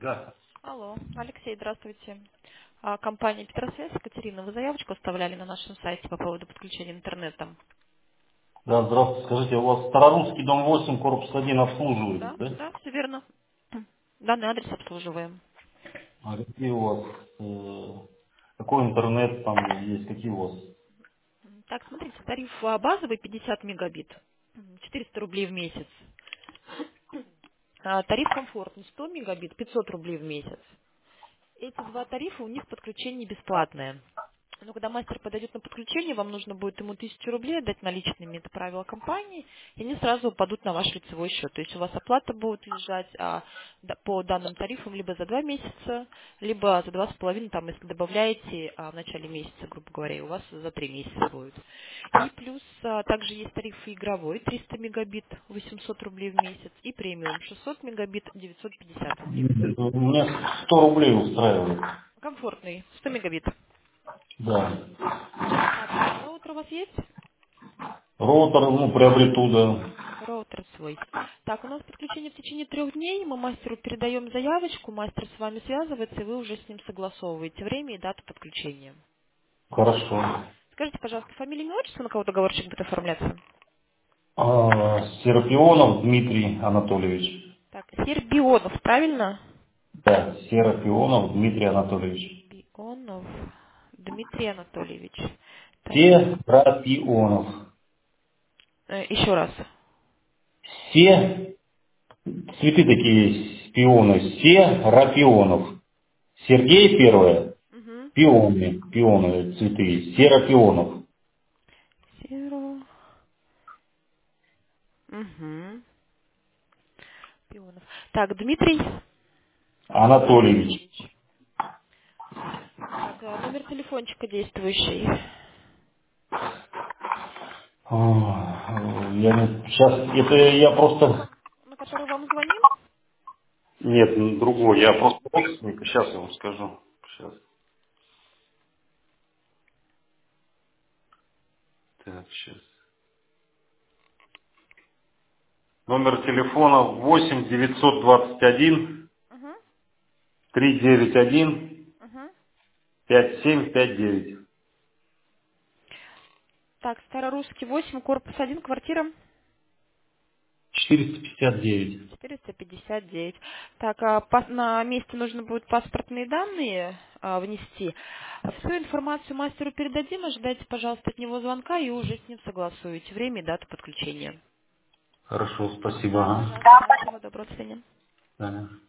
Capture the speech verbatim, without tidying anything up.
Да. Алло, Алексей, здравствуйте. А, Компания Петросвязь, Екатерина, вы заявочку оставляли на нашем сайте по поводу подключения интернета? Да, здравствуйте. Скажите, у вас Старорусский дом восемь, корпус один обслуживает, Да, да? да, все верно. Данный адрес обслуживаем. А какие у вас, э, какой интернет там есть, какие у вас? Так, смотрите, тариф а, базовый пятьдесят мегабит, м, четыреста рублей в месяц. А, Тариф комфортный сто мегабит, пятьсот рублей в месяц. Эти два тарифа, у них подключение бесплатное. Но когда мастер подойдет на подключение, вам нужно будет ему тысячу рублей отдать наличными, это правило компании, и они сразу упадут на ваш лицевой счет. То есть у вас оплата будет лежать а, да- по данным тарифам либо за два месяца, либо за два с половиной, там, если добавляете а, в начале месяца, грубо говоря, и у вас за три месяца будет. И плюс а, также есть тариф игровой, триста мегабит, восемьсот рублей в месяц, и премиум, шестьсот мегабит, девятьсот пятьдесят рублей в месяц. У меня сто рублей устраивает. Комфортный, сто мегабит. Да. Так, а роутер у вас есть? Роутер, ну, приобрету, да. Роутер свой. Так, у нас подключение в течение трех дней. Мы мастеру передаем заявочку, мастер с вами связывается, и вы уже с ним согласовываете время и дату подключения. Хорошо. Скажите, пожалуйста, фамилия, имя, отчество, на кого договорчик будет оформляться? А, Серапионов Дмитрий Анатольевич. Так, Сербионов, правильно? Да, Серапионов Дмитрий Анатольевич. Сербионов Дмитрий Анатольевич. Так, Серапионов. э, еще раз. Се, цветы такие есть, пионы. Серапионов. Сергей первое, Угу. пионы, пионы, цветы, серапионов. Серо. Угу. Пионов. Так, Дмитрий Анатольевич. Анатольевич. Так, э, номер телефончика действующий. А, Я не, сейчас, это я просто, На который вам звоним? нет, другой, я просто родственник, сейчас я вам скажу. Сейчас, так, сейчас. Номер телефона восемь девятьсот двадцать один Угу. триста девяносто один Угу. пятьдесят семь пятьдесят девять. Так, Старорусский восемь, корпус один, квартира четыреста пятьдесят девять. четыреста пятьдесят девять. Так, а пас- на месте нужно будет паспортные данные а, внести. Всю информацию мастеру передадим, ожидайте, пожалуйста, от него звонка и уже с ним согласуете время и дату подключения. Хорошо, спасибо. Ага. Пожалуйста, всего доброго, до свидания. Да.